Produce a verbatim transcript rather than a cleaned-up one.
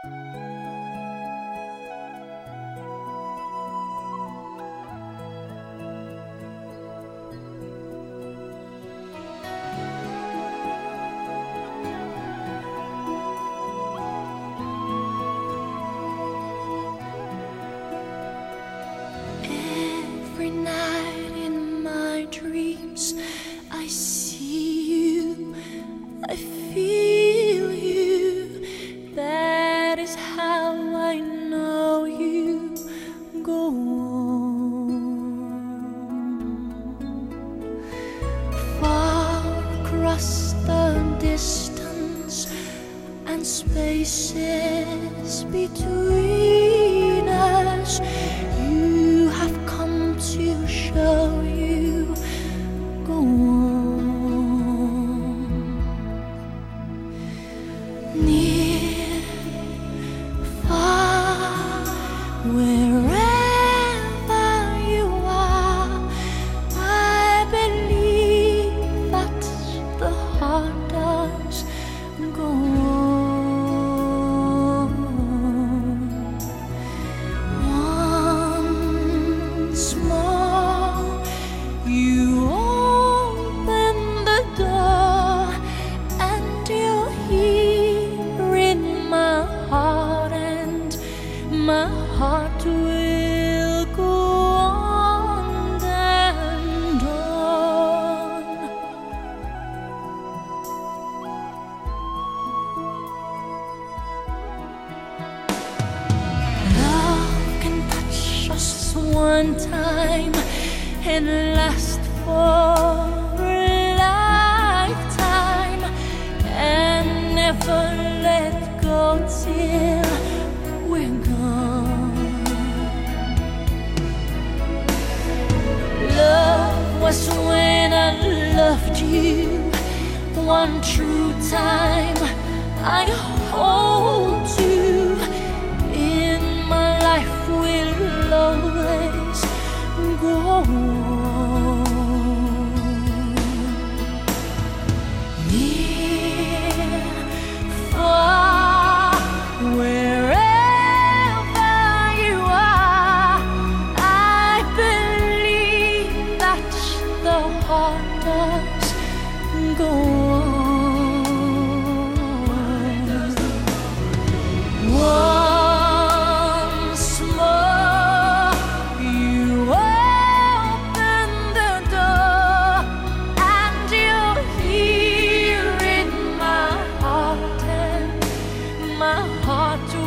Every night in my dreams I see you, I feel you. That is how I know you. Go on. Far across the distance and spaces between us, you have come to show you. Go on. Near, far, wherever you are, I believe that the heart does. Go on. Once more, you open the door, and you're here in my heart, and my heart will go on and on. Love can touch us one time and last for a lifetime, and never let go till we're gone. Love was when I loved you one true time. I hold you in my life, will always go on. Near, far, wherever you are, I believe that the heart does. Go on. Once more, you open the door, and you're here in my heart, and my heart